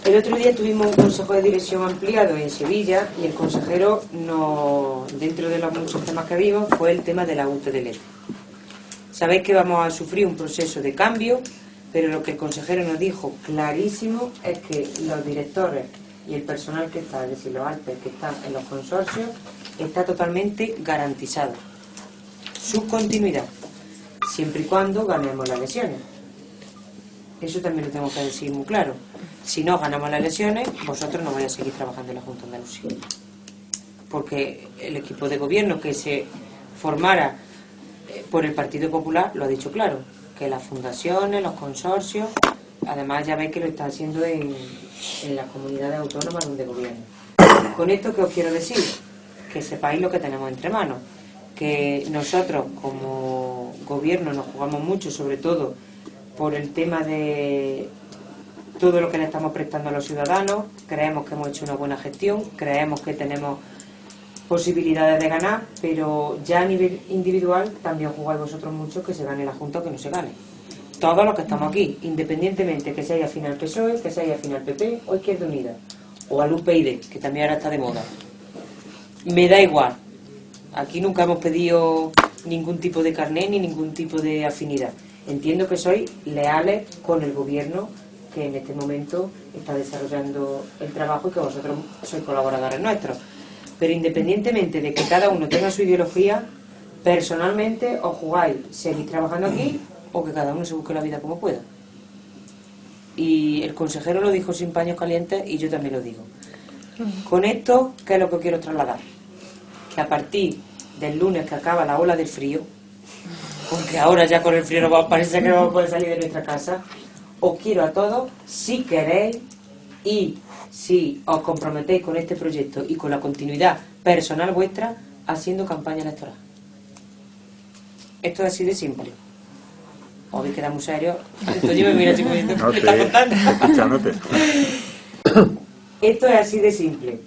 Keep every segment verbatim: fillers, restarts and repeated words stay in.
El otro día tuvimos un consejo de dirección ampliado en Sevilla y el consejero, no, dentro de los muchos temas que vimos, fue el tema de la U T D L T. Sabéis que vamos a sufrir un proceso de cambio, pero lo que el consejero nos dijo clarísimo es que los directores y el personal que está, es decir, los alpes que están en los consorcios, está totalmente garantizado su continuidad, siempre y cuando ganemos las elecciones. Eso también lo tengo que decir muy claro. Si no ganamos las elecciones, vosotros no vais a seguir trabajando en la Junta de Andalucía. Porque el equipo de gobierno que se formara por el Partido Popular lo ha dicho claro, que las fundaciones, los consorcios, además ya veis que lo está haciendo en, en las comunidades autónomas donde gobierna. Con esto, ¿qué os quiero decir? Que sepáis lo que tenemos entre manos. Que nosotros como gobierno nos jugamos mucho, sobre todo por el tema de todo lo que le estamos prestando a los ciudadanos. Creemos que hemos hecho una buena gestión, creemos que tenemos posibilidades de ganar, pero ya a nivel individual también jugáis vosotros mucho que se gane la Junta o que no se gane. Todos los que estamos aquí, independientemente que sea afín al P S O E, que sea afín al P P o Izquierda Unida, o al U P y D, que también ahora está de moda. Me da igual. Aquí nunca hemos pedido ningún tipo de carné ni ningún tipo de afinidad. Entiendo que sois leales con el gobierno que en este momento está desarrollando el trabajo y que vosotros sois colaboradores nuestros. Pero independientemente de que cada uno tenga su ideología, personalmente os jugáis seguir trabajando aquí o que cada uno se busque la vida como pueda. Y el consejero lo dijo sin paños calientes y yo también lo digo. Con esto, ¿qué es lo que quiero trasladar? Que a partir del lunes que acaba la ola del frío, porque ahora ya con el frío no parece que no vamos a poder salir de nuestra casa, os quiero a todos, si queréis y si os comprometéis con este proyecto y con la continuidad personal vuestra, haciendo campaña electoral. Esto es así de simple. Os habéis quedado muy serio. Entonces yo me miro así como diciendo, ¿qué me está contando? Esto es así de simple.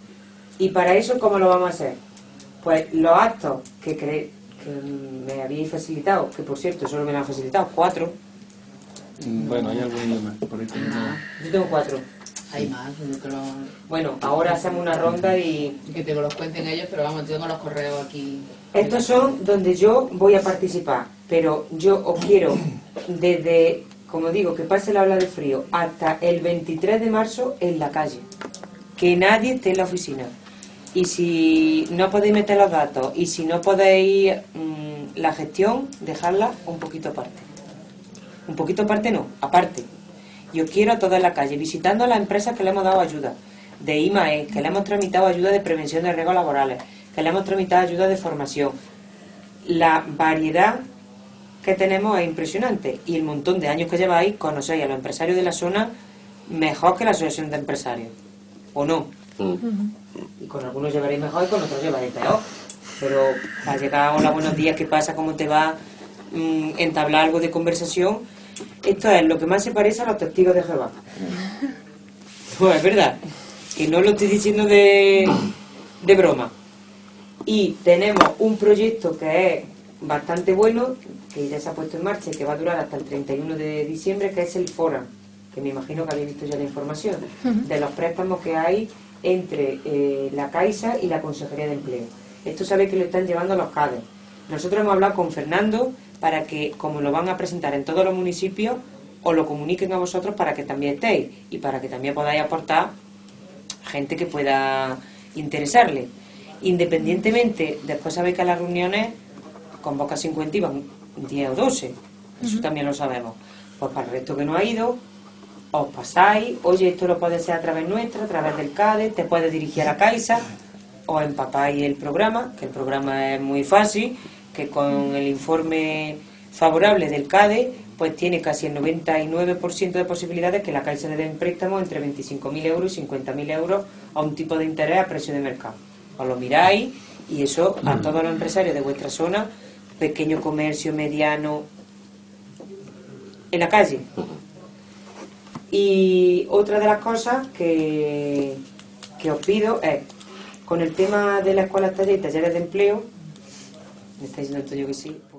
Y para eso, ¿cómo lo vamos a hacer? Pues los actos que, cre que me habéis facilitado, que por cierto solo me lo han facilitado cuatro. Bueno, hay algunos más. Por ahí tengo... Yo tengo cuatro. Hay más, yo creo... Bueno, ahora hacemos una ronda y... Que te los cuenten ellos, pero vamos, tengo los correos aquí. Estos son donde yo voy a participar, pero yo os quiero, desde, como digo, que pase la ola de frío, hasta el veintitrés de marzo en la calle. Que nadie esté en la oficina. Y si no podéis meter los datos, y si no podéis mmm, la gestión, dejarla un poquito aparte. Un poquito aparte no, aparte. Y os quiero a toda la calle, visitando a las empresas que le hemos dado ayuda, de I M A E, que le hemos tramitado ayuda de prevención de riesgos laborales, que le hemos tramitado ayuda de formación. La variedad que tenemos es impresionante y el montón de años que lleváis conocéis a los empresarios de la zona mejor que la asociación de empresarios, ¿o no? Uh-huh. Y con algunos llevaréis mejor y con otros llevaréis peor, pero al llegar hola, buenos días, ¿qué pasa? ¿Cómo te va? Mm, entablar algo de conversación. Esto es lo que más se parece a los testigos de Jehová. Pues es verdad, que no lo estoy diciendo de, de broma. Y tenemos un proyecto que es bastante bueno, que ya se ha puesto en marcha y que va a durar hasta el treinta y uno de diciembre, que es el FORA, que me imagino que habéis visto ya la información, de los préstamos que hay entre eh, la Caixa y la Consejería de Empleo. Esto sabéis que lo están llevando los C A D E. Nosotros hemos hablado con Fernando para que, como lo van a presentar en todos los municipios, os lo comuniquen a vosotros para que también estéis y para que también podáis aportar gente que pueda interesarle. Independientemente, después sabéis que a las reuniones convoca cincuenta y van diez o doce, eso uh-huh. también lo sabemos. Pues para el resto que no ha ido, os pasáis, oye, esto lo puede ser a través nuestra, a través del C A D E, te puedes dirigir a la Caixa, os empapáis el programa, que el programa es muy fácil, que con el informe favorable del C A D E, pues tiene casi el noventa y nueve por ciento de posibilidades que la Caixa le dé un préstamo entre veinticinco mil euros y cincuenta mil euros a un tipo de interés a precio de mercado. Os lo miráis y eso a todos los empresarios de vuestra zona, pequeño comercio, mediano, en la calle. Y otra de las cosas que, que os pido es, con el tema de la escuela taller y talleres de empleo, me está diciendo esto yo que sí.